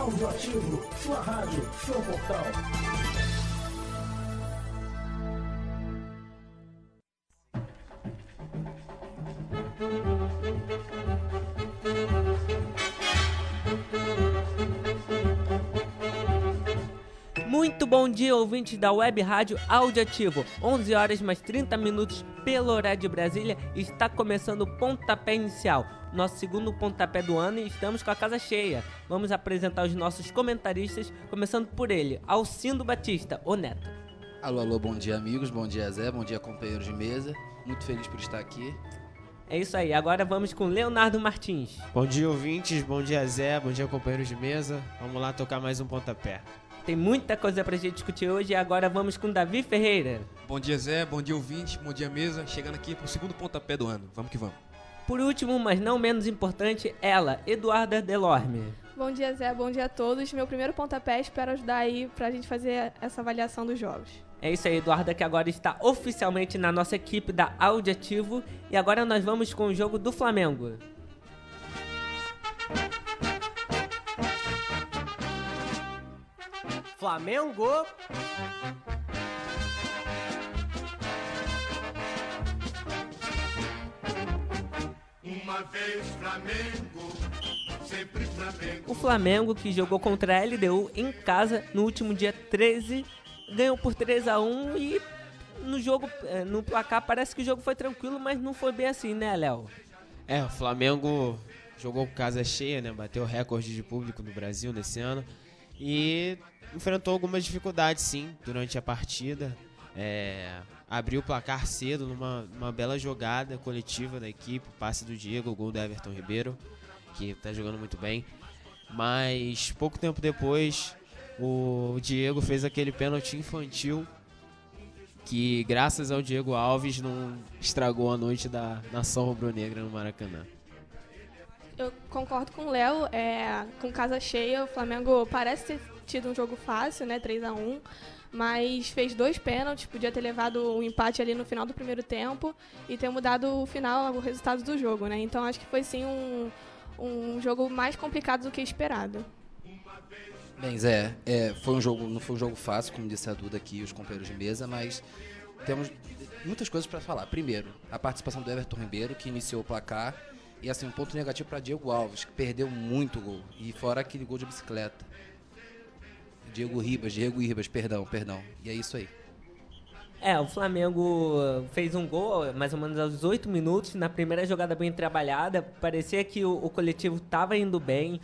Audioativo, sua rádio, seu portal. Muito bom dia, ouvintes da Web Rádio Audioativo. 11 horas mais 30 minutos pelo horário de Brasília. Está começando o pontapé inicial. Nosso segundo pontapé do ano e estamos com a casa cheia. Vamos apresentar os nossos comentaristas, começando por ele, Alcindo Batista, o Neto. Alô, bom dia amigos, bom dia Zé, bom dia companheiros de mesa. Muito feliz por estar aqui. É isso aí, agora vamos com Leonardo Martins. Bom dia ouvintes, bom dia Zé, bom dia companheiros de mesa. Vamos lá tocar mais um pontapé. Tem muita coisa pra gente discutir hoje e agora vamos com Davi Ferreira. Bom dia Zé, bom dia ouvinte, bom dia mesa. Chegando aqui pro segundo pontapé do ano, vamos que vamos. Por último, mas não menos importante, ela, Eduarda Delorme. Bom dia Zé, bom dia a todos. Meu primeiro pontapé, espero ajudar aí pra gente fazer essa avaliação dos jogos. É isso aí, Eduarda, que agora está oficialmente na nossa equipe da Audioativo. E agora nós vamos com o jogo do Flamengo. Flamengo! Uma vez Flamengo, sempre Flamengo. O Flamengo, que jogou contra a LDU em casa no último dia 13, ganhou por 3-1 e no jogo, no placar parece que o jogo foi tranquilo, mas não foi bem assim, né, Léo? O Flamengo jogou com casa cheia, né? Bateu o recorde de público no Brasil nesse ano e enfrentou algumas dificuldades, sim, durante a partida. Abriu o placar cedo numa bela jogada coletiva da equipe, passe do Diego, o gol do Everton Ribeiro, que tá jogando muito bem. Mas pouco tempo depois, o Diego fez aquele pênalti infantil que, graças ao Diego Alves, não estragou a noite da nação rubro-negra no Maracanã. Eu concordo com o Léo, com casa cheia, o Flamengo parece ter tido um jogo fácil, né, 3-1, mas fez 2 pênaltis, podia ter levado um empate ali no final do primeiro tempo e ter mudado o resultado do jogo, né? Então acho que foi sim um jogo mais complicado do que esperado. Bem, Zé, não foi um jogo fácil, como disse a Duda aqui e os companheiros de mesa, mas temos muitas coisas para falar. Primeiro, a participação do Everton Ribeiro, que iniciou o placar, e assim, um ponto negativo para Diego Alves, que perdeu muito gol, e fora aquele gol de bicicleta. Diego Ribas, perdão. E é isso aí. O Flamengo fez um gol mais ou menos aos 8 minutos, na primeira jogada bem trabalhada. Parecia que o coletivo estava indo bem.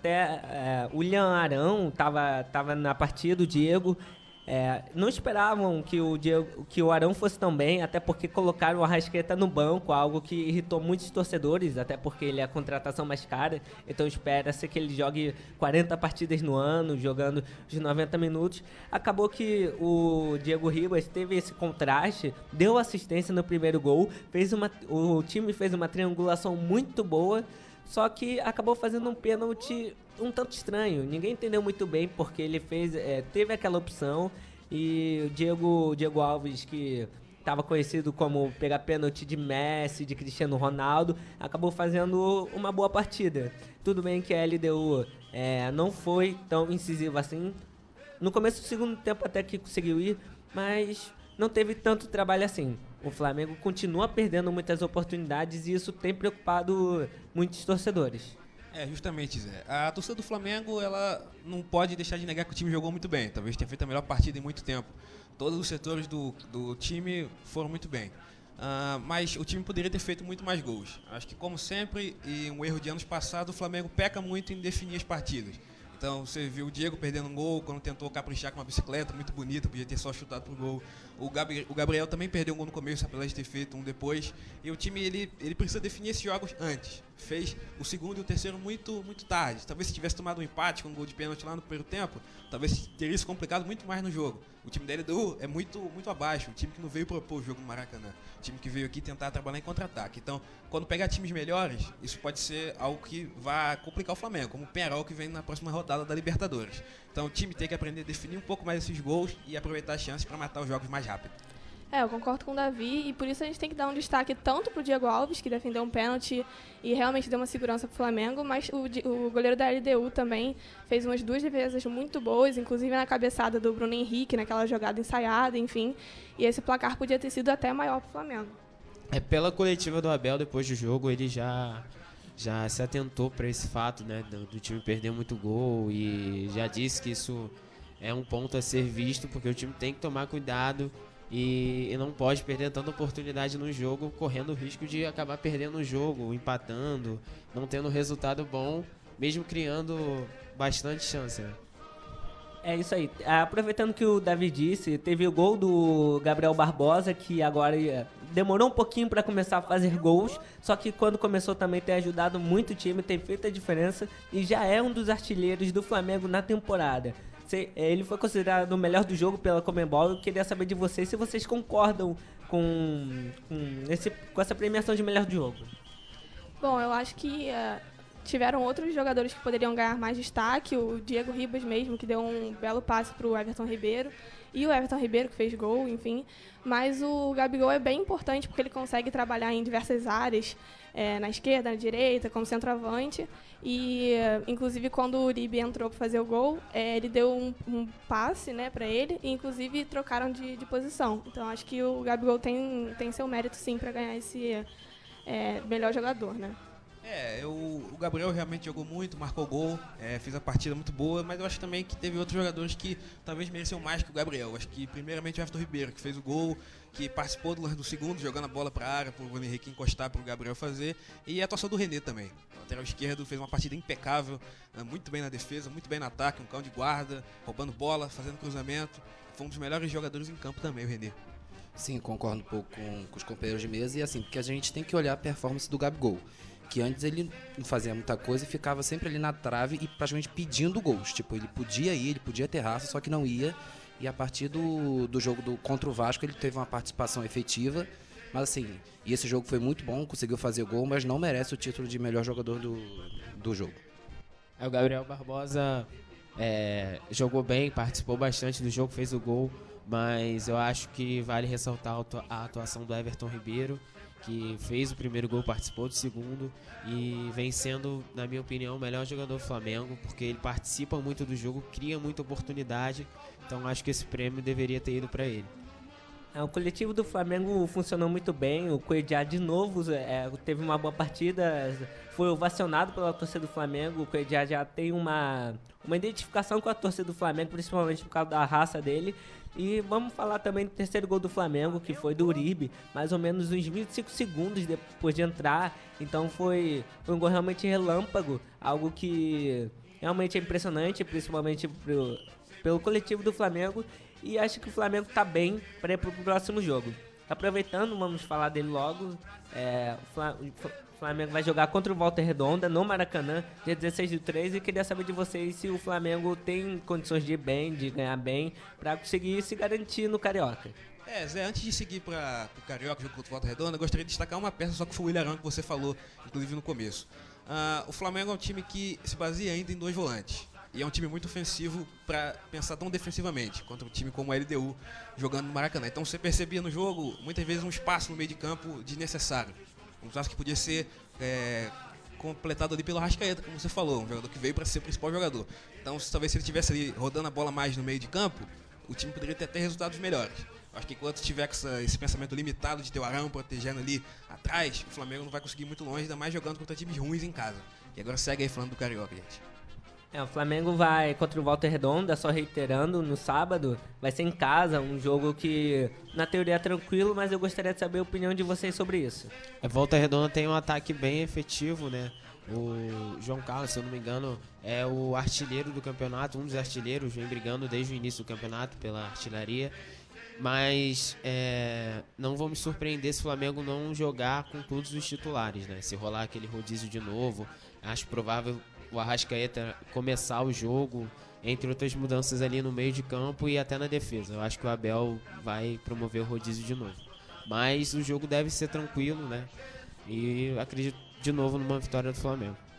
Até o William Arão estava na partida, o Diego. Não esperavam que o Arão fosse tão bem, até porque colocaram o Arrascaeta no banco, algo que irritou muitos torcedores, até porque ele é a contratação mais cara, então espera-se que ele jogue 40 partidas no ano, jogando os 90 minutos. Acabou que o Diego Ribas teve esse contraste, deu assistência no primeiro gol, o time fez uma triangulação muito boa, só que acabou fazendo um pênalti um tanto estranho. Ninguém entendeu muito bem porque ele teve aquela opção e o Diego Alves, que estava conhecido como pegar pênalti de Messi, de Cristiano Ronaldo, acabou fazendo uma boa partida. Tudo bem que a LDU não foi tão incisiva assim. No começo do segundo tempo até que conseguiu ir, mas não teve tanto trabalho assim. O Flamengo continua perdendo muitas oportunidades e isso tem preocupado muitos torcedores. Justamente, Zé. A torcida do Flamengo, ela não pode deixar de negar que o time jogou muito bem. Talvez tenha feito a melhor partida em muito tempo. Todos os setores do time foram muito bem. Mas o time poderia ter feito muito mais gols. Acho que, como sempre, e um erro de anos passados, o Flamengo peca muito em definir as partidas. Então você viu o Diego perdendo um gol quando tentou caprichar com uma bicicleta muito bonita, podia ter só chutado pro gol. O Gabriel também perdeu um gol no começo, apesar de ter feito um depois. E o time ele precisa definir esses jogos antes. Fez o segundo e o terceiro muito tarde. Talvez se tivesse tomado um empate com um gol de pênalti lá no primeiro tempo, talvez teria se complicado muito mais no jogo. O time da LDU é muito abaixo, o time que não veio propor o jogo no Maracanã. O time que veio aqui tentar trabalhar em contra-ataque. Então, quando pegar times melhores, isso pode ser algo que vai complicar o Flamengo, como o Penharol que vem na próxima rodada da Libertadores. Então o time tem que aprender a definir um pouco mais esses gols e aproveitar as chances para matar os jogos mais rápido. Eu concordo com o Davi e por isso a gente tem que dar um destaque tanto pro Diego Alves, que defendeu um pênalti e realmente deu uma segurança pro Flamengo, mas o goleiro da LDU também fez umas 2 defesas muito boas, inclusive na cabeçada do Bruno Henrique, naquela jogada ensaiada, enfim. E esse placar podia ter sido até maior pro Flamengo. Pela coletiva do Abel, depois do jogo, ele já se atentou para esse fato, né, do time perder muito gol e já disse que isso é um ponto a ser visto, porque o time tem que tomar cuidado e não pode perder tanta oportunidade no jogo, correndo o risco de acabar perdendo o jogo, empatando, não tendo resultado bom, mesmo criando bastante chance, né? É isso aí. Aproveitando que o Davi disse, teve o gol do Gabriel Barbosa, que agora demorou um pouquinho para começar a fazer gols, só que quando começou também tem ajudado muito o time, tem feito a diferença e já é um dos artilheiros do Flamengo na temporada. Ele foi considerado o melhor do jogo pela Conmebol. Eu queria saber de vocês se vocês concordam com essa premiação de melhor do jogo. Bom, eu acho que tiveram outros jogadores que poderiam ganhar mais destaque, o Diego Ribas mesmo, que deu um belo passe para o Everton Ribeiro, e o Everton Ribeiro, que fez gol, enfim. Mas o Gabigol é bem importante porque ele consegue trabalhar em diversas áreas, na esquerda, na direita, como centroavante. E, inclusive, quando o Uribe entrou para fazer o gol, ele deu um passe, né, para ele, e, inclusive, trocaram de posição. Então, acho que o Gabigol tem seu mérito, sim, para ganhar esse melhor jogador, né? O Gabriel realmente jogou muito, marcou gol, fez a partida muito boa, mas eu acho também que teve outros jogadores que talvez mereciam mais que o Gabriel. Acho que primeiramente o Everton Ribeiro, que fez o gol, que participou do lance do segundo, jogando a bola para a área, para o Bruno Henrique encostar, para o Gabriel fazer, e a atuação do René também. O lateral esquerdo fez uma partida impecável, muito bem na defesa, muito bem no ataque, um cão de guarda, roubando bola, fazendo cruzamento. Foi um dos melhores jogadores em campo também, o René. Sim, concordo um pouco com os companheiros de mesa, e assim, porque a gente tem que olhar a performance do Gabigol, que antes ele não fazia muita coisa e ficava sempre ali na trave e praticamente pedindo gols. Tipo, ele podia ir, ele podia ter raça, só que não ia. E a partir do jogo contra o Vasco, ele teve uma participação efetiva. Mas assim, e esse jogo foi muito bom, conseguiu fazer gol, mas não merece o título de melhor jogador do jogo. O Gabriel Barbosa jogou bem, participou bastante do jogo, fez o gol, mas eu acho que vale ressaltar a atuação do Everton Ribeiro, que fez o primeiro gol, participou do segundo e vem sendo, na minha opinião, o melhor jogador do Flamengo, porque ele participa muito do jogo, cria muita oportunidade, então acho que esse prêmio deveria ter ido para ele. O coletivo do Flamengo funcionou muito bem, o Cuejá de novo teve uma boa partida, foi ovacionado pela torcida do Flamengo, o Cuejá já tem uma identificação com a torcida do Flamengo, principalmente por causa da raça dele. E vamos falar também do terceiro gol do Flamengo, que foi do Uribe, mais ou menos uns 25 segundos depois de entrar. Então foi um gol realmente relâmpago, algo que realmente é impressionante, principalmente pelo coletivo do Flamengo. E acho que o Flamengo está bem para ir para o próximo jogo. Aproveitando, vamos falar dele logo. O Flamengo vai jogar contra o Volta Redonda no Maracanã, dia 16/3, e queria saber de vocês se o Flamengo tem condições de ir bem, de ganhar bem, para conseguir se garantir no Carioca. Zé, antes de seguir para o Carioca, jogo contra o Volta Redonda, eu gostaria de destacar uma peça, só que foi o Ilharão que você falou, inclusive no começo. O Flamengo é um time que se baseia ainda em 2 volantes. E é um time muito ofensivo para pensar tão defensivamente, contra um time como a LDU jogando no Maracanã. Então você percebia no jogo, muitas vezes, um espaço no meio de campo desnecessário. Um espaço que podia ser completado ali pelo Arrascaeta, como você falou, um jogador que veio para ser o principal jogador. Então, talvez se ele estivesse ali rodando a bola mais no meio de campo, o time poderia ter até resultados melhores. Acho que enquanto tiver esse pensamento limitado de ter o Arão protegendo ali atrás, o Flamengo não vai conseguir ir muito longe, ainda mais jogando contra times ruins em casa. E agora segue aí falando do Carioca, gente. O Flamengo vai contra o Volta Redonda, só reiterando, no sábado, vai ser em casa, um jogo que na teoria é tranquilo, mas eu gostaria de saber a opinião de vocês sobre isso. A Volta Redonda tem um ataque bem efetivo, né? O João Carlos, se eu não me engano, é o artilheiro do campeonato, um dos artilheiros, vem brigando desde o início do campeonato pela artilharia. Mas não vou me surpreender se o Flamengo não jogar com todos os titulares, né? Se rolar aquele rodízio de novo, acho provável o Arrascaeta começar o jogo, entre outras mudanças ali no meio de campo e até na defesa. Eu acho que o Abel vai promover o rodízio de novo. Mas o jogo deve ser tranquilo, né? E acredito de novo numa vitória do Flamengo.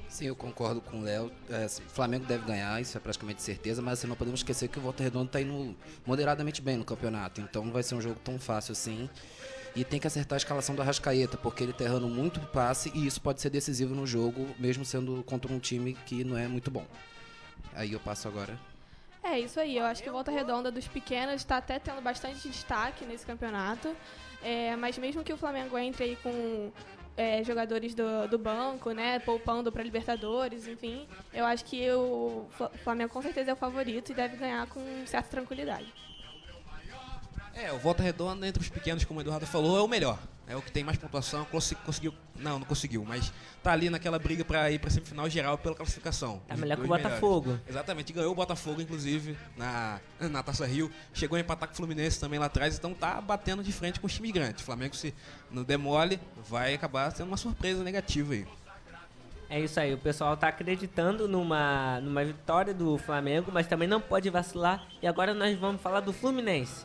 Sim, eu concordo com o Léo. O Flamengo deve ganhar, isso é praticamente certeza, mas não podemos esquecer que o Volta Redonda está indo moderadamente bem no campeonato, então não vai ser um jogo tão fácil assim. E tem que acertar a escalação do Arrascaeta, porque ele está errando muito passe e isso pode ser decisivo no jogo, mesmo sendo contra um time que não é muito bom. Aí eu passo agora. É isso aí, eu acho que o Volta Redonda dos pequenos está até tendo bastante destaque nesse campeonato, mas mesmo que o Flamengo entre aí com jogadores do banco, né, poupando para Libertadores, enfim, eu acho que o Flamengo com certeza é o favorito e deve ganhar com certa tranquilidade. O Volta Redonda entre os pequenos, como o Eduardo falou, é o melhor. É o que tem mais pontuação, conseguiu, não conseguiu, mas tá ali naquela briga para ir para semifinal geral pela classificação. Tá melhor que o Botafogo. Melhores. Exatamente, ganhou o Botafogo, inclusive, na Taça Rio. Chegou a empatar com o Fluminense também lá atrás, então tá batendo de frente com os times grandes. O Flamengo, se não demole, vai acabar sendo uma surpresa negativa aí. É isso aí, o pessoal tá acreditando numa vitória do Flamengo, mas também não pode vacilar. E agora nós vamos falar do Fluminense.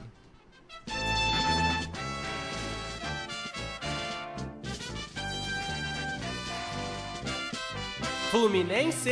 Fluminense.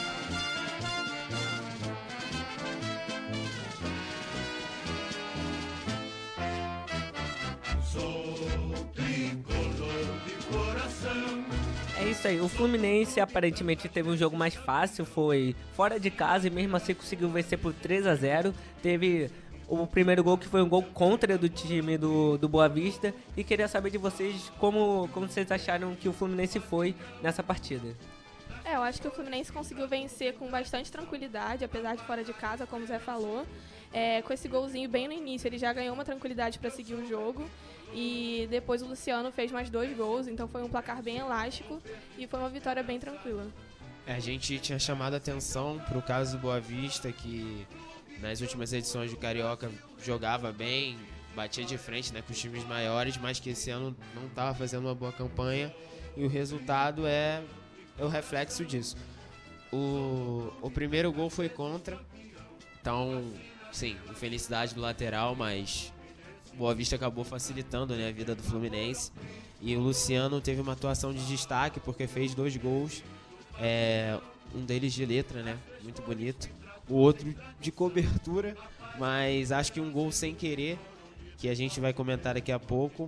É isso aí, o Fluminense aparentemente teve um jogo mais fácil, foi fora de casa e mesmo assim conseguiu vencer por 3-0. Teve o primeiro gol que foi um gol contra do time do Boa Vista. E queria saber de vocês como vocês acharam que o Fluminense foi nessa partida. Eu acho que o Fluminense conseguiu vencer com bastante tranquilidade, apesar de fora de casa, como o Zé falou. Com esse golzinho bem no início, ele já ganhou uma tranquilidade para seguir o jogo. E depois o Luciano fez mais 2 gols, então foi um placar bem elástico e foi uma vitória bem tranquila. A gente tinha chamado a atenção pro caso do Boa Vista, que nas últimas edições do Carioca jogava bem, batia de frente, né, com os times maiores, mas que esse ano não estava fazendo uma boa campanha e o resultado é o reflexo disso. O primeiro gol foi contra, então, sim, infelicidade do lateral, mas Boa Vista acabou facilitando, né, a vida do Fluminense. E o Luciano teve uma atuação de destaque porque fez 2 gols, um deles de letra, né, muito bonito, o outro de cobertura, mas acho que um gol sem querer, que a gente vai comentar daqui a pouco.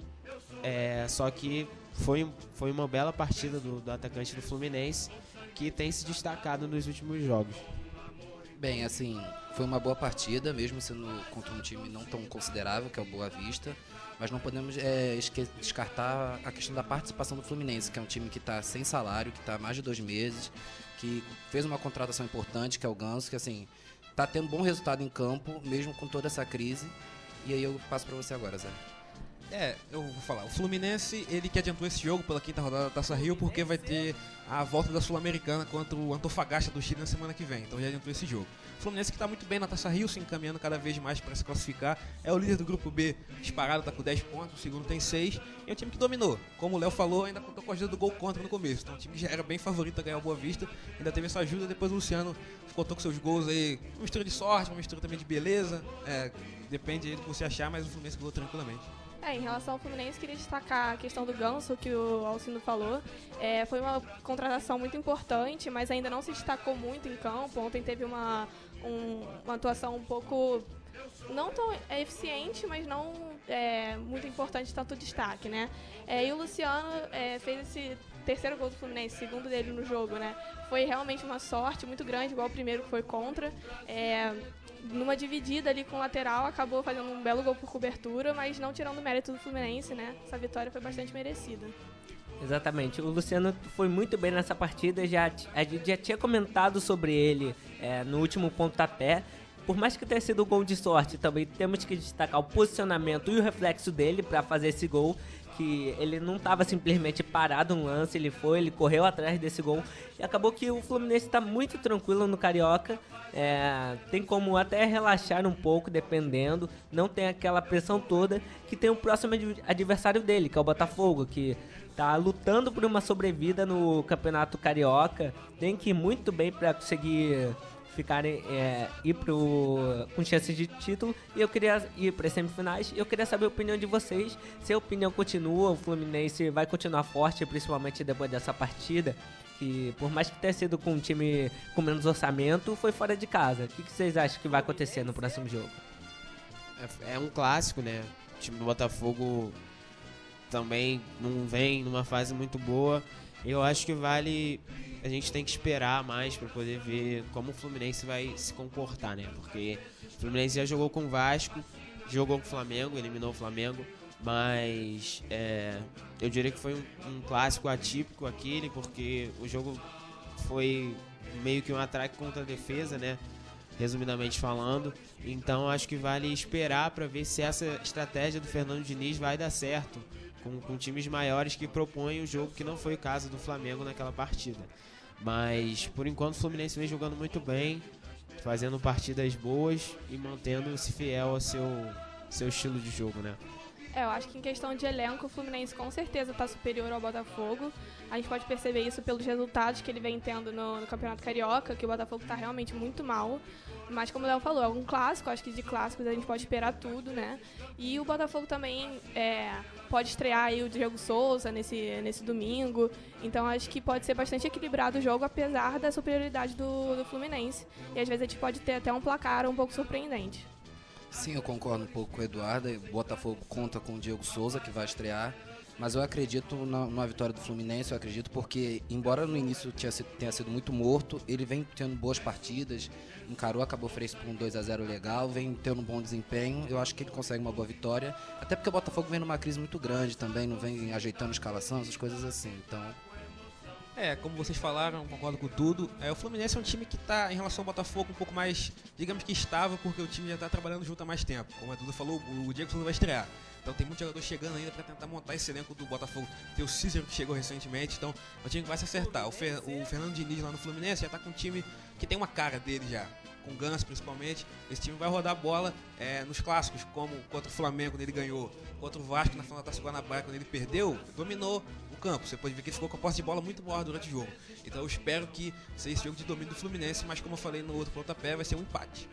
Só que foi uma bela partida do atacante do Fluminense, que tem se destacado nos últimos jogos. Bem, assim, foi uma boa partida, mesmo sendo contra um time não tão considerável, que é o Boa Vista, mas não podemos descartar a questão da participação do Fluminense, que é um time que está sem salário, que está há mais de 2 meses, que fez uma contratação importante, que é o Ganso, que assim, está tendo bom resultado em campo, mesmo com toda essa crise. E aí eu passo para você agora, Zé. Eu vou falar. O Fluminense, ele que adiantou esse jogo pela 5ª rodada da Taça Rio, porque vai ter a volta da Sul-Americana contra o Antofagasta do Chile na semana que vem. Então já adiantou esse jogo. O Fluminense que está muito bem na Taça Rio, se encaminhando cada vez mais para se classificar. É o líder do grupo B, disparado, está com 10 pontos, o segundo tem 6. E é um time que dominou. Como o Léo falou, ainda contou com a ajuda do gol contra no começo. Então o time que já era bem favorito a ganhar o Boa Vista, ainda teve essa ajuda. Depois o Luciano contou com seus gols aí, uma mistura de sorte, uma mistura também de beleza. Depende aí do que você achar, mas o Fluminense ganhou tranquilamente. Em relação ao Fluminense, queria destacar a questão do Ganso, que o Alcino falou. Foi uma contratação muito importante, mas ainda não se destacou muito em campo. Ontem teve uma atuação um pouco, não tão eficiente, mas não muito importante, tanto destaque, né? E o Luciano fez esse 3º gol do Fluminense, 2º dele no jogo, né? Foi realmente uma sorte muito grande, igual o primeiro que foi contra. Numa dividida ali com o lateral, acabou fazendo um belo gol por cobertura, mas não tirando o mérito do Fluminense, né? Essa vitória foi bastante merecida. Exatamente, o Luciano foi muito bem nessa partida, a gente já tinha comentado sobre ele no último pontapé. Por mais que tenha sido um gol de sorte, também temos que destacar o posicionamento e o reflexo dele para fazer esse gol, que ele não estava simplesmente parado no lance, ele correu atrás desse gol e acabou que o Fluminense está muito tranquilo no Carioca, tem como até relaxar um pouco dependendo, não tem aquela pressão toda que tem o próximo adversário dele, que é o Botafogo, que está lutando por uma sobrevida no Campeonato Carioca, tem que ir muito bem para conseguir ir com chances de título, e eu queria ir para as semifinais. Eu queria saber a opinião de vocês, se a opinião continua, o Fluminense vai continuar forte, principalmente depois dessa partida, que por mais que tenha sido com um time com menos orçamento, foi fora de casa. O que vocês acham que vai acontecer no próximo jogo? É um clássico, né? O time do Botafogo também não vem numa fase muito boa. Eu acho que a gente tem que esperar mais para poder ver como o Fluminense vai se comportar, né? Porque o Fluminense já jogou com o Vasco, jogou com o Flamengo, eliminou o Flamengo, mas eu diria que foi um clássico atípico aquele, porque o jogo foi meio que um ataque contra a defesa, né? Resumidamente falando. Então acho que vale esperar para ver se essa estratégia do Fernando Diniz vai dar certo com times maiores que propõem o jogo, que não foi o caso do Flamengo naquela partida. Mas por enquanto o Fluminense vem jogando muito bem, fazendo partidas boas e mantendo-se fiel ao seu estilo de jogo, né? Eu acho que em questão de elenco, o Fluminense com certeza está superior ao Botafogo. A gente pode perceber isso pelos resultados que ele vem tendo no Campeonato Carioca, que o Botafogo está realmente muito mal. Mas como o Léo falou, é um clássico, acho que de clássicos a gente pode esperar tudo, né? E o Botafogo também pode estrear aí o Diego Souza nesse domingo. Então acho que pode ser bastante equilibrado o jogo, apesar da superioridade do Fluminense. E às vezes a gente pode ter até um placar um pouco surpreendente. Sim, eu concordo um pouco com o Eduardo. O Botafogo conta com o Diego Souza, que vai estrear. Mas eu acredito numa vitória do Fluminense, eu acredito porque, embora no início tenha sido muito morto, ele vem tendo boas partidas, encarou a Cabo Frense por um 2-0 legal, vem tendo um bom desempenho, eu acho que ele consegue uma boa vitória, até porque o Botafogo vem numa crise muito grande também, não vem ajeitando escalação, essas coisas assim, então... Como vocês falaram, concordo com tudo. O Fluminense é um time que está, em relação ao Botafogo, um pouco mais, digamos que estável, porque o time já está trabalhando junto há mais tempo. Como a Duda falou, o Diego Souza vai estrear. Então tem muitos jogadores chegando ainda para tentar montar esse elenco do Botafogo. Tem o Cícero que chegou recentemente, então é um time que vai se acertar. O Fernando Diniz lá no Fluminense já está com um time que tem uma cara dele já. Com o Ganso principalmente, esse time vai rodar a bola nos clássicos, como contra o Flamengo quando ele ganhou, contra o Vasco na final da Taça Guanabara quando ele perdeu, dominou o campo. Você pode ver que ele ficou com a posse de bola muito maior durante o jogo. Então eu espero que seja esse jogo de domínio do Fluminense, mas como eu falei no outro pontapé, vai ser um empate.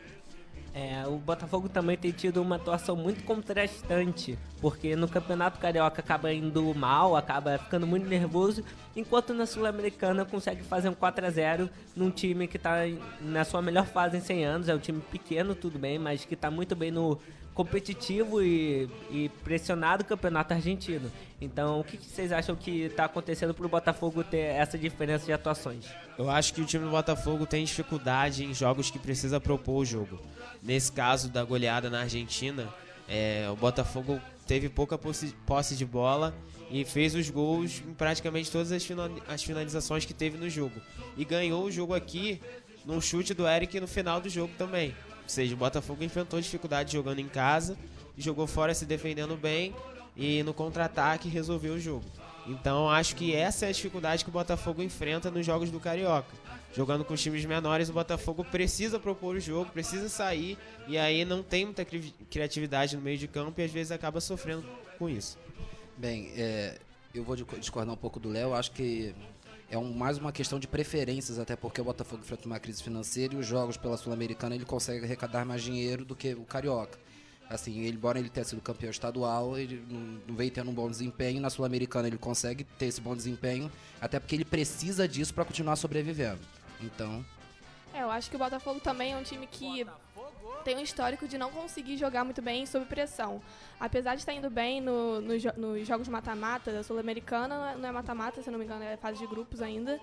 O Botafogo também tem tido uma atuação muito contrastante, porque no Campeonato Carioca acaba indo mal, acaba ficando muito nervoso, enquanto na Sul-Americana consegue fazer um 4-0 num time que está na sua melhor fase em 100 anos, é um time pequeno, tudo bem, mas que está muito bem no competitivo e pressionado campeonato argentino. Então, o que vocês acham que está acontecendo para o Botafogo ter essa diferença de atuações? Eu acho que o time do Botafogo tem dificuldade em jogos que precisa propor o jogo. Nesse caso da goleada na Argentina, o Botafogo teve pouca posse de bola e fez os gols em praticamente todas as finalizações que teve no jogo. E ganhou o jogo aqui num chute do Eric no final do jogo também. Ou seja, o Botafogo enfrentou dificuldade jogando em casa, jogou fora se defendendo bem e no contra-ataque resolveu o jogo. Então acho que essa é a dificuldade que o Botafogo enfrenta nos jogos do Carioca. Jogando com times menores, o Botafogo precisa propor o jogo, precisa sair e aí não tem muita criatividade no meio de campo e às vezes acaba sofrendo com isso. Bem, eu vou discordar um pouco do Léo, acho que mais uma questão de preferências, até porque o Botafogo enfrenta uma crise financeira e os jogos pela Sul-Americana ele consegue arrecadar mais dinheiro do que o Carioca. Assim, embora ele tenha sido campeão estadual, ele não veio tendo um bom desempenho. Na Sul-Americana ele consegue ter esse bom desempenho, até porque ele precisa disso para continuar sobrevivendo. Então... eu acho que o Botafogo também é um time que tem um histórico de não conseguir jogar muito bem sob pressão. Apesar de estar indo bem nos jogos mata-mata da Sul-Americana, não é mata-mata, se não me engano, é fase de grupos ainda,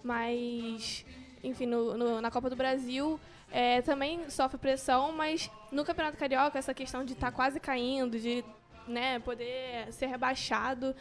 mas, enfim, na Copa do Brasil também sofre pressão, mas no Campeonato Carioca essa questão de estar quase caindo, de poder ser rebaixado,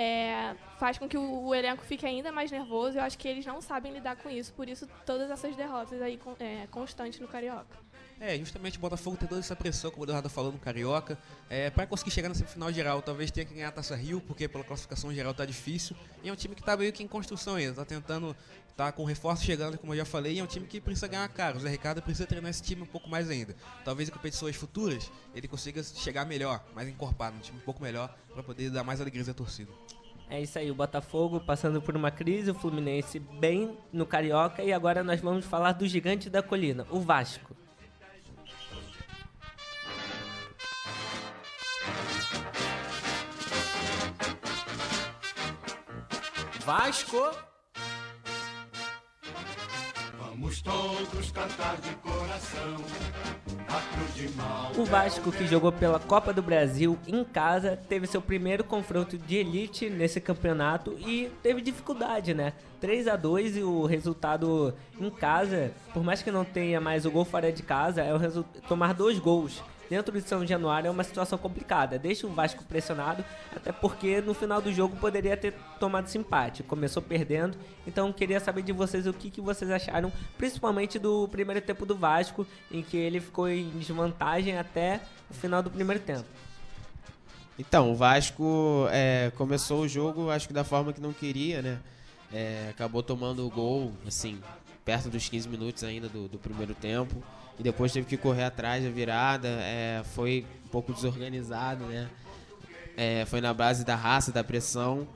faz com que o elenco fique ainda mais nervoso. Eu acho que eles não sabem lidar com isso, por isso todas essas derrotas aí constantes no Carioca. Justamente o Botafogo tem toda essa pressão, como o Eduardo falou, no Carioca. Para conseguir chegar na semifinal geral, talvez tenha que ganhar a Taça Rio, porque pela classificação geral tá difícil. E é um time que tá meio que em construção ainda, tá tentando, tá com reforço chegando, como eu já falei, e é um time que precisa ganhar caro. O Zé Ricardo precisa treinar esse time um pouco mais ainda. Talvez em competições futuras ele consiga chegar melhor, mais encorpado, um time um pouco melhor, para poder dar mais alegria à torcida. É isso aí, o Botafogo passando por uma crise, o Fluminense bem no Carioca, e agora nós vamos falar do gigante da colina, o Vasco. Vasco Vamos todos cantar de coração a cruz de mal. O Vasco, que jogou pela Copa do Brasil em casa, teve seu primeiro confronto de elite nesse campeonato e teve dificuldade, né? 3-2 e o resultado em casa, por mais que não tenha mais o gol fora de casa, é tomar 2 gols dentro de São Januário é uma situação complicada. Deixa o Vasco pressionado, até porque no final do jogo poderia ter tomado esse empate. Começou perdendo, então queria saber de vocês o que vocês acharam, principalmente do primeiro tempo do Vasco, em que ele ficou em desvantagem até o final do primeiro tempo. Então, o Vasco começou o jogo, acho que da forma que não queria, né? Acabou tomando o gol, assim, perto dos 15 minutos ainda do primeiro tempo. E depois teve que correr atrás da virada, foi um pouco desorganizado, né? Foi na base da raça, da pressão.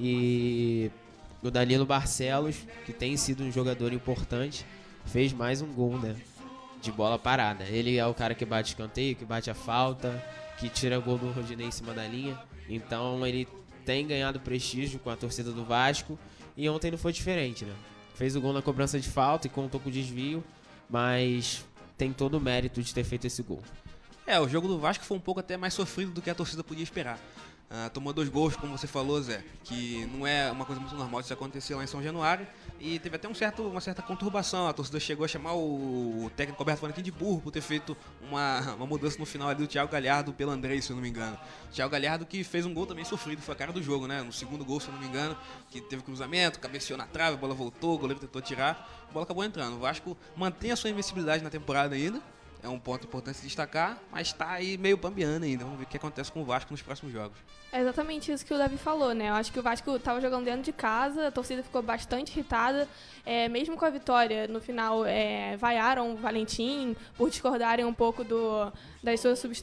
E o Danilo Barcelos, que tem sido um jogador importante, fez mais um gol, né? De bola parada. Ele é o cara que bate escanteio, que bate a falta, que tira gol do Rodinei em cima da linha. Então ele tem ganhado prestígio com a torcida do Vasco. E ontem não foi diferente, né? Fez o gol na cobrança de falta e contou com o desvio, mas tem todo o mérito de ter feito esse gol. O jogo do Vasco foi um pouco até mais sofrido do que a torcida podia esperar. Tomou 2 gols, como você falou, Zé, que não é uma coisa muito normal de isso acontecer lá em São Januário. E teve até uma certa conturbação. A torcida chegou a chamar o técnico Roberto Valentim de burro por ter feito uma mudança no final ali do Thiago Galhardo pelo Andrei, se eu não me engano. O Thiago Galhardo que fez um gol também sofrido, foi a cara do jogo, né? No segundo gol, se eu não me engano, que teve cruzamento, cabeceou na trave, a bola voltou, o goleiro tentou tirar, a bola acabou entrando. O Vasco mantém a sua invencibilidade na temporada ainda. É um ponto importante de destacar, mas está aí meio bambiando ainda. Vamos ver o que acontece com o Vasco nos próximos jogos. É exatamente isso que o Davi falou, né? Eu acho que o Vasco estava jogando dentro de casa, a torcida ficou bastante irritada. Mesmo com a vitória, no final, vaiaram o Valentim por discordarem um pouco das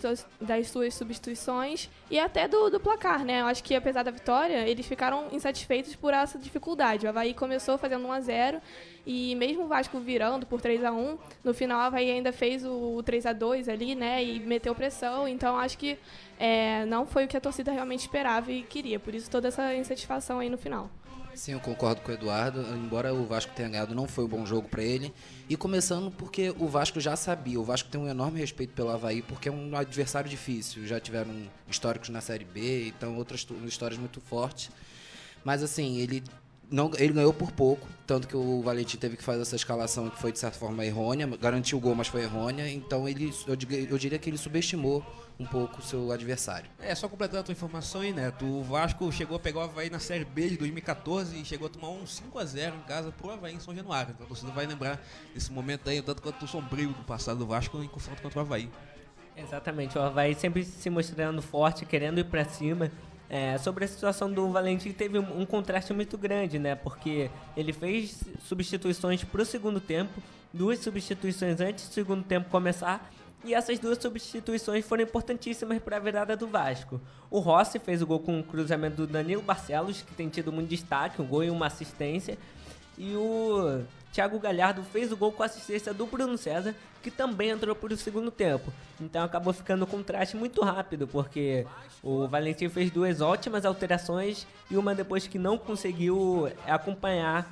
suas substituições e até do placar, né? Eu acho que, apesar da vitória, eles ficaram insatisfeitos por essa dificuldade. O Avaí começou fazendo 1-0 e mesmo o Vasco virando por 3-1, no final o Avaí ainda fez o 3-2 ali, né? E meteu pressão. Então, acho que não foi o que a torcida realmente esperava e queria. Por isso, toda essa insatisfação aí no final. Sim, eu concordo com o Eduardo. Embora o Vasco tenha ganhado, não foi um bom jogo para ele. E começando porque o Vasco já sabia. O Vasco tem um enorme respeito pelo Avaí porque é um adversário difícil. Já tiveram históricos na Série B, então outras histórias muito fortes. Mas assim, ele ganhou por pouco, tanto que o Valentim teve que fazer essa escalação que foi de certa forma errônea, garantiu o gol, mas foi errônea, então eu diria que ele subestimou um pouco o seu adversário. Só completando a tua informação aí, Neto, o Vasco chegou a pegar o Avaí na Série B de 2014 e chegou a tomar um 5-0 em casa pro Avaí em São Januário, então a torcida vai lembrar desse momento aí, tanto quanto o sombrio do passado do Vasco em confronto contra o Avaí. Exatamente, o Avaí sempre se mostrando forte, querendo ir pra cima. Sobre a situação do Valentim, teve um contraste muito grande, né? Porque ele fez substituições pro segundo tempo, 2 substituições antes do segundo tempo começar, e essas 2 substituições foram importantíssimas para a virada do Vasco. O Rossi fez o gol com o cruzamento do Danilo Barcelos, que tem tido muito destaque, um gol e uma assistência, e o Thiago Galhardo fez o gol com a assistência do Bruno César, que também entrou para o segundo tempo. Então acabou ficando um contraste muito rápido, porque o Valentim fez 2 ótimas alterações e uma depois que não conseguiu acompanhar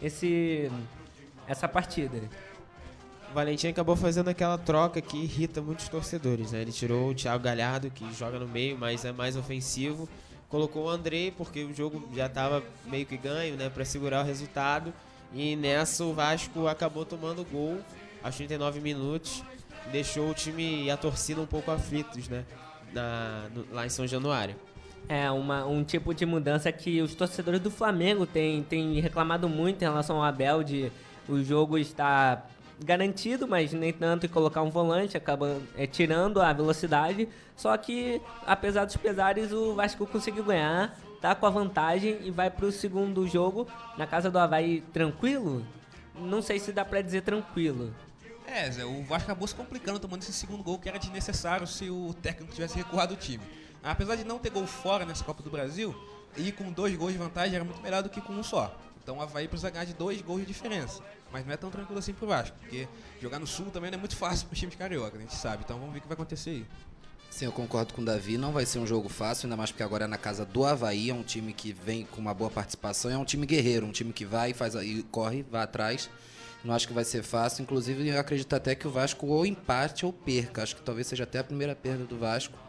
essa partida. O Valentim acabou fazendo aquela troca que irrita muitos torcedores, né? Ele tirou o Thiago Galhardo, que joga no meio, mas é mais ofensivo. Colocou o Andrei, porque o jogo já estava meio que ganho, né? Para segurar o resultado. E nessa o Vasco acabou tomando gol aos 39 minutos. Deixou o time e a torcida um pouco aflitos, né? Lá em São Januário. Um tipo de mudança que os torcedores do Flamengo têm reclamado muito em relação ao Abel, de o jogo estar garantido, mas nem tanto, e colocar um volante, acaba tirando a velocidade. Só que, apesar dos pesares, o Vasco conseguiu ganhar, tá com a vantagem e vai pro segundo jogo na casa do Avaí tranquilo. Não sei se dá pra dizer tranquilo. Zé, o Vasco acabou se complicando tomando esse segundo gol que era desnecessário se o técnico tivesse recuado o time. Apesar de não ter gol fora nessa Copa do Brasil, ir com 2 gols de vantagem era muito melhor do que com um só. Então o Avaí precisa ganhar de 2 gols de diferença. Mas não é tão tranquilo assim pro Vasco, porque jogar no Sul também não é muito fácil pro time de Carioca, a gente sabe. Então vamos ver o que vai acontecer aí. Sim, eu concordo com o Davi, não vai ser um jogo fácil, ainda mais porque agora é na casa do Avaí, é um time que vem com uma boa participação, é um time guerreiro, um time que vai, corre, vai atrás. Não acho que vai ser fácil. Inclusive, eu acredito até que o Vasco ou empate ou perca. Acho que talvez seja até a primeira perda do Vasco.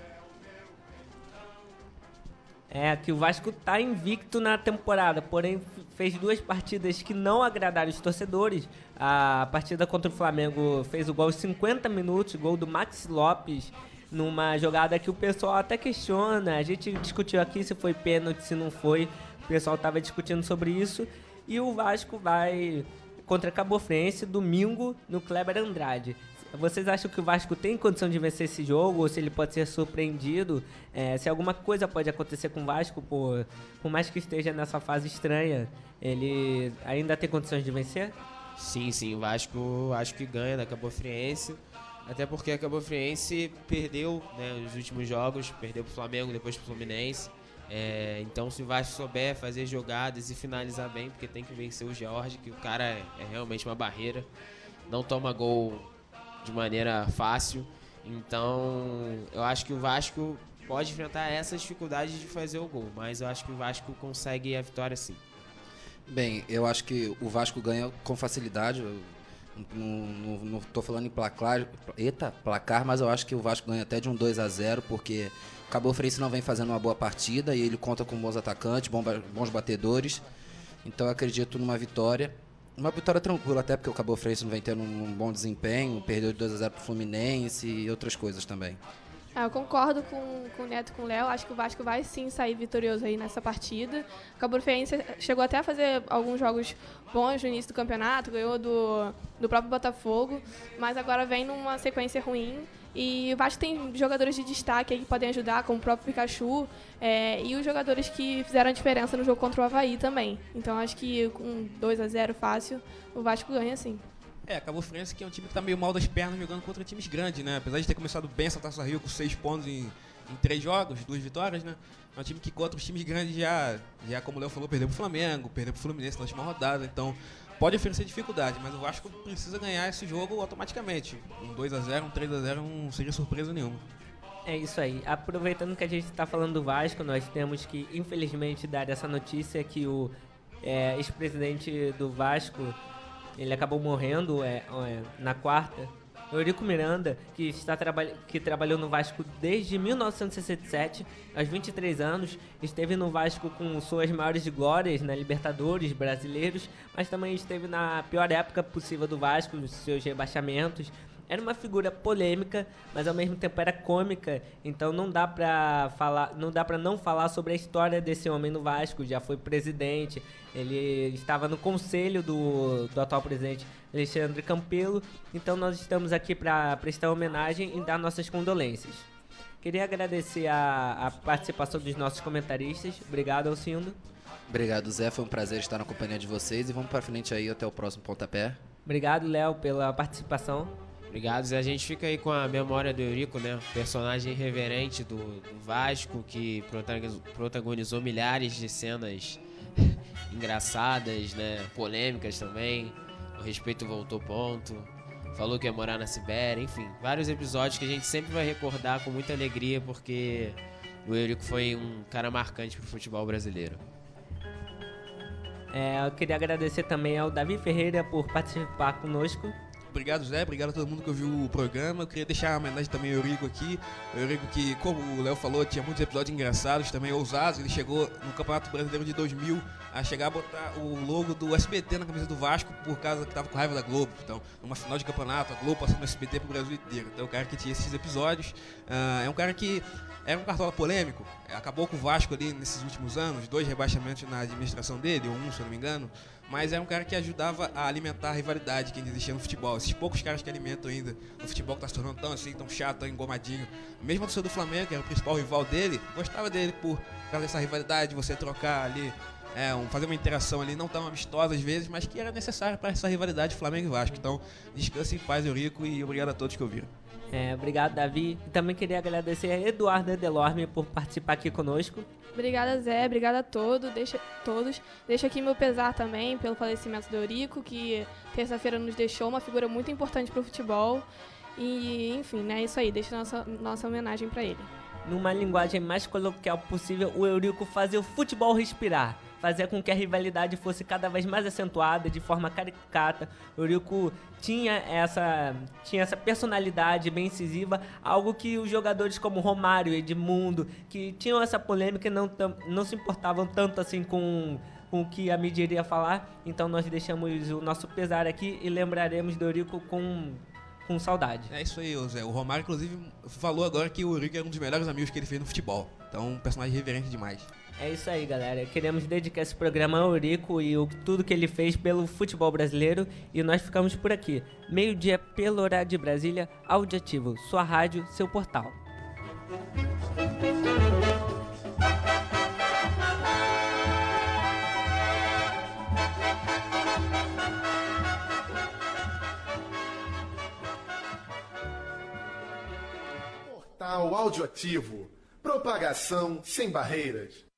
É, que o Vasco tá invicto na temporada, porém fez 2 partidas que não agradaram os torcedores. A partida contra o Flamengo fez o gol aos 50 minutos, gol do Maxi Lopes, numa jogada que o pessoal até questiona. A gente discutiu aqui se foi pênalti, se não foi. O pessoal tava discutindo sobre isso. E o Vasco vai contra a Cabofrense domingo no Kleber Andrade. Vocês acham que o Vasco tem condição de vencer esse jogo ou se ele pode ser surpreendido? Se alguma coisa pode acontecer com o Vasco, por mais que esteja nessa fase estranha, ele ainda tem condições de vencer? Sim, o Vasco acho que ganha da Cabofriense, até porque a Cabofriense perdeu, né, os últimos jogos, perdeu pro Flamengo, depois pro Fluminense. Então se o Vasco souber fazer jogadas e finalizar bem, porque tem que vencer o George, que o cara é realmente uma barreira, não toma gol de maneira fácil. Então eu acho que o Vasco pode enfrentar essa dificuldade de fazer o gol, mas eu acho que o Vasco consegue a vitória sim. Bem, eu acho que o Vasco ganha com facilidade. Eu não estou falando em placar, mas eu acho que o Vasco ganha até de um 2-0, porque o Cabofrense não vem fazendo uma boa partida e ele conta com bons atacantes, bons batedores. Então eu acredito numa vitória. Uma vitória tranquila, até porque o Cabofrense não vem tendo um bom desempenho, perdeu de 2-0 pro Fluminense e outras coisas também. Eu concordo com o Neto e com o Léo. Acho que o Vasco vai sim sair vitorioso aí nessa partida. O Cabofrense chegou até a fazer alguns jogos bons no início do campeonato, ganhou do próprio Botafogo, mas agora vem numa sequência ruim. E o Vasco tem jogadores de destaque aí que podem ajudar, como o próprio Pikachu, e os jogadores que fizeram a diferença no jogo contra o Avaí também. Então acho que com 2-0 fácil, o Vasco ganha sim. A Cabofrense, que é um time que tá meio mal das pernas jogando contra times grandes, né? Apesar de ter começado bem essa Taça Rio com 6 pontos em 3 jogos, 2 vitórias, né? É um time que contra os times grandes já como o Léo falou, perdeu pro Flamengo, perdeu pro Fluminense na última rodada. Então pode oferecer dificuldade, mas o Vasco precisa ganhar esse jogo automaticamente. Um 2-0, um 3-0 não seria surpresa nenhuma. É isso aí. Aproveitando que a gente está falando do Vasco, nós temos que, infelizmente, dar essa notícia que o ex-presidente do Vasco, ele acabou morrendo na quarta. Eurico Miranda, que trabalhou no Vasco desde 1967, aos 23 anos, esteve no Vasco com suas maiores glórias na Libertadores, brasileiros, mas também esteve na pior época possível do Vasco, nos seus rebaixamentos. Era uma figura polêmica, mas ao mesmo tempo era cômica, então não dá pra não falar sobre a história desse homem no Vasco. Já foi presidente, ele estava no conselho do atual presidente Alexandre Campelo, então nós estamos aqui para prestar homenagem e dar nossas condolências. Queria agradecer a participação dos nossos comentaristas. Obrigado, Alcindo. Obrigado, Zé, foi um prazer estar na companhia de vocês e vamos para frente aí até o próximo pontapé. Obrigado, Léo, pela participação. Obrigado, Zé. A gente fica aí com a memória do Eurico, né? Personagem irreverente do Vasco, que protagonizou milhares de cenas engraçadas, né? Polêmicas também. O respeito voltou ponto. Falou que ia morar na Sibéria, enfim. Vários episódios que a gente sempre vai recordar com muita alegria, porque o Eurico foi um cara marcante pro futebol brasileiro. Eu queria agradecer também ao Davi Ferreira por participar conosco. Obrigado, Zé. Obrigado a todo mundo que ouviu o programa. Eu queria deixar uma homenagem também ao Eurico aqui. O Eurico que, como o Léo falou, tinha muitos episódios engraçados, também ousados. Ele chegou no Campeonato Brasileiro de 2000 a chegar a botar o logo do SBT na camisa do Vasco por causa que tava com raiva da Globo. Então, numa final de campeonato, a Globo passando no SBT pro Brasil inteiro. Então, é um cara que tinha esses episódios. É um cara que era um cartola polêmico. Acabou com o Vasco ali nesses últimos anos. 2 rebaixamentos na administração dele, ou 1, se eu não me engano. Mas era um cara que ajudava a alimentar a rivalidade que ainda existia no futebol. Esses poucos caras que alimentam ainda no futebol que tá se tornando tão assim, tão chato, tão engomadinho. Mesmo a torcida do Flamengo, que era o principal rival dele, gostava dele por causa dessa rivalidade, você trocar ali, fazer uma interação ali não tão amistosa às vezes, mas que era necessária para essa rivalidade Flamengo e Vasco. Então, descanse em paz, Eurico, e obrigado a todos que ouviram. Obrigado, Davi. E também queria agradecer a Eduardo Delorme por participar aqui conosco. Obrigada, Zé. Obrigada a todos. Deixo aqui meu pesar também pelo falecimento do Eurico, que terça-feira nos deixou uma figura muito importante para o futebol. E, enfim, né, isso aí. Deixo nossa homenagem para ele. Numa linguagem mais coloquial possível, o Eurico fazia o futebol respirar. fazia com que a rivalidade fosse cada vez mais acentuada, de forma caricata. O Eurico tinha essa personalidade bem incisiva, algo que os jogadores como Romário, Edmundo, que tinham essa polêmica e não se importavam tanto assim com o que a mídia iria falar. Então nós deixamos o nosso pesar aqui e lembraremos do Eurico com saudade. É isso aí, Zé. O Romário, inclusive, falou agora que o Eurico é um dos melhores amigos que ele fez no futebol. Então, um personagem reverente demais. É isso aí, galera. Queremos dedicar esse programa ao Eurico e tudo que ele fez pelo futebol brasileiro. E nós ficamos por aqui. Meio-dia pelo horário de Brasília, Áudio Ativo. Sua rádio, seu portal. Portal Áudio Ativo. Propagação sem barreiras.